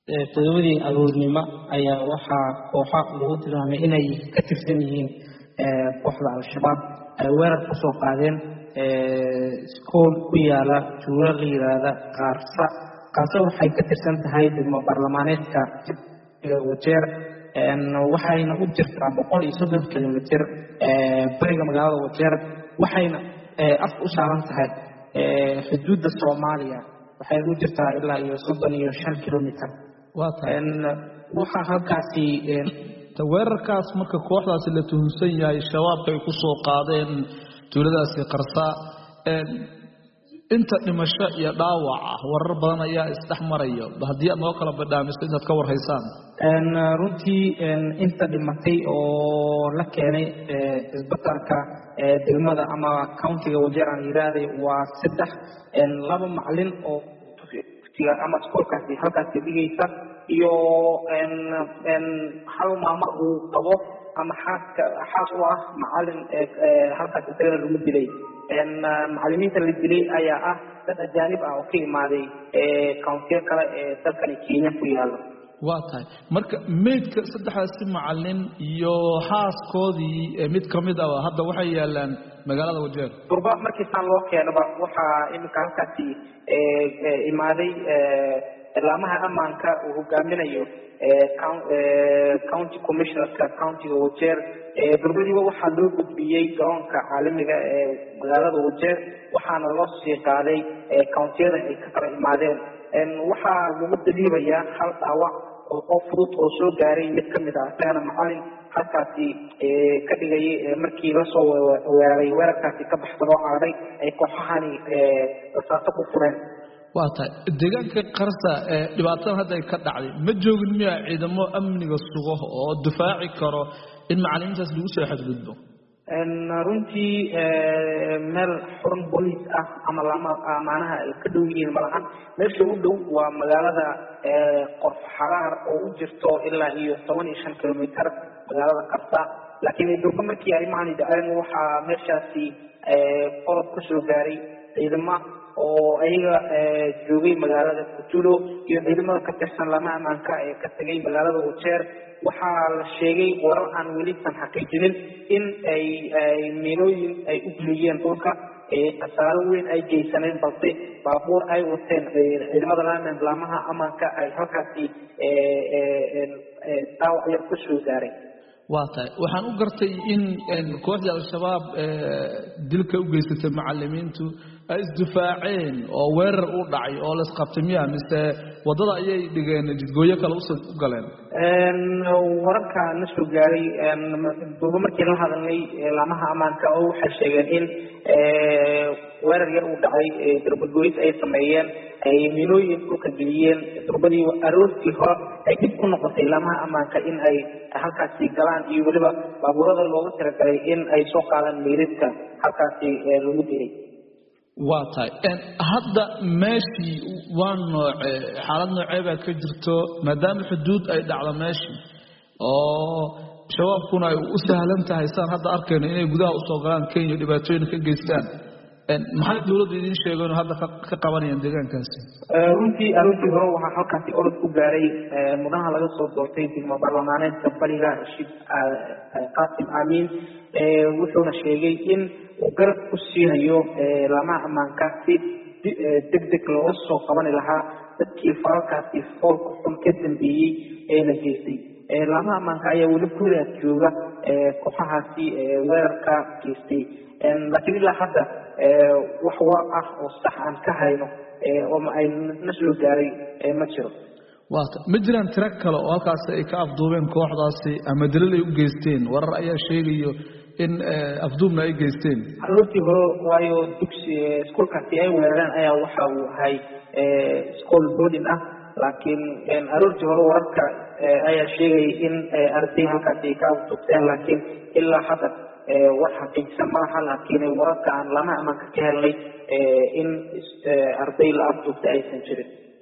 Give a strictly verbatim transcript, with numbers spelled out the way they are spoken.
todobadii aroornimo ayaa waxaa kooxa lagu tilmaamay inay ka tirsan yihiin kooxda al-shabaab ay weerar ku soo qaadeen iskool ku yaala tuulo la yiraahdo Qaarsa kaasoo waxay ka tirsan tahay degmo baarlamaaneedka Wajeer waxayna u jirtaa boqol iyo soddon kiiloomitir bariga magaalada Wajeer waxayna af u saaran tahay xuduudda Soomaaliya waxay u jirtaa ilaa iyo soddon iyo shan kiiloomitir waxa halkaasi weerarkaas marka kooxdaasi la tuhunsan yahay shabaabka ay ku soo qaadeen tuuladaasi Qarsa inta dhimasho iyo dhaawac ah warar badan ayaa isdhaxmarayo hadii aad noo kala badhaamiso inaad ka warhaysaan runtii inta dhimatay oo la keenay isbitaalka degmada ama countiga Wajeer aan yiraahday waa saddex laba macallin oo ama iskoolkaasi halkaasi dhigaysa iyo hal maamo uu qabo ama xaaska xaas u ah macallin halkaasi isaga lagu dilay macallimiinta la dilay ayaa ah dad ajaanib ah oo ka imaaday countiga kale ee dalkani Kenya ku yaala waa tahay marka meedka saddexdaasi macallin iyo xaaskoodii mid ka mid ah hadda waxay yaalaan magaalada Wajeer durba markii saan loo keenaba waxa imika halkaasi imaaday laamaha amaanka uu hogaaminayo county commissionerka countiga Wajeer durbadiiba waxaa loo gudbiyey garoonka caalamiga ee magaalada Wajeer waxaana loo sii qaaday countiyada ay ka kala imaadeen waxaa lagu daliibayaa hal dhaawac oo qof fudud oo soo gaaray mid ka mid ah isagana macallin halkaasi ka dhigayay markii la soo weeraray weerarkaasi ka baxsanoo aaday ay kooxahani rasaas ku fureen waa tahay deegaanka Qarsa dhibaatada hadda ay ka dhacday ma joogin miya ciidamo amniga sugo oo difaaci karo in macallimiintaas lagu soo xadgudbo runtii meel xurun booliis ah ama lama amaanaha ay ka dhow yihiin malahan meesha u dhow waa magaalada Qorf Xaraar oo u jirto ilaa iyo toban iyo shan kiiloomitir magaalada Qarsa laakiin durba markii ay maani dhaceen waxaa meeshaasi qorob ku soo gaaray ciidamo oo ayaga joogay magaalada Kutulo iyo ciidamada ka tirsan lama amaanka ee ka tagay magaalada Wajeer waxaa la sheegay warar aan weli san xaqiijinin in ay meelooyin ay u geliyeen dhulka khasaaro weyn ay geysaneen balse baabuur ay wateen ciidamada laamaha amaanka ay halkaasi dhaawac yar ku soo gaaray waa tahay waxaan u gartay in kooxda al-shabaab dilka u geysatay macallimiintu ay isdifaaceen oo weerar u dhacay oo la isqabtay miyaa mise wadada ayay dhigeen jidgooyo kale u galeen wararka na soo gaaray duuba markii la hadalnay laamaha amaanka oo waxay sheegeen in weerar yar uu dhacay darbadgooyis ay sameeyeen ay miinooyin dhulka geliyeen durbadii aroortii hore ay dib ku noqotay laamaha amaanka in ay halkaasi galaan iyo weliba baabuurada loogu talagalay in ay soo qaadaan meydadka halkaasi lagu dilay waa tahay hadda meeshii waa nooce xaalad noocee baa ka jirto maadaama xuduud ay dhacdo meeshii oo shabaabkuna ay u sahlan tahay saan hadda arkayno inay gudaha usoo galaan Kenya dhibaatooyin ka geystaan maxay dawladdu idin sheegeen hadda ka qabanayaan deegaankaasi runtii aroortii hore waxaa halkaasi orod ku gaaray mudanaha laga soo doortay degmo baarlamaaneedka bariga Rashid Qaasim Amiin wuxuuna sheegay in uu garab ku siinayo laamaha amaanka si degdeg loo soo qaban lahaa dadkii faralkaasi foolka xun ka dambeeyey ee la geystay laamaha amaanka ayaa weli ku raad jooga kooxahaasi weerarka geystay laakiin ilaa hadda wax war ah oo sax aan ka hayno oo ay na soo gaaray ma jiro waata ma jiraan tiro kale oo halkaasi ay ka afduubeen kooxdaasi ama dalil ay u geysteen warar ayaa sheegayo in afduubna ay geysteen aroortii hore waayo dugsi iskoolkaasi ay weerareen ayaa waxa uu ahay iskool boarding ah laakiin aroortii hore wararka ayaa sheegay in arday halkaasi ay ka afduubteen laakiin ilaa hadda wax xaqiiqsan ma laha laakiin wararka aan lama amaanka ka helnay in arday la afduubtay aysan jirin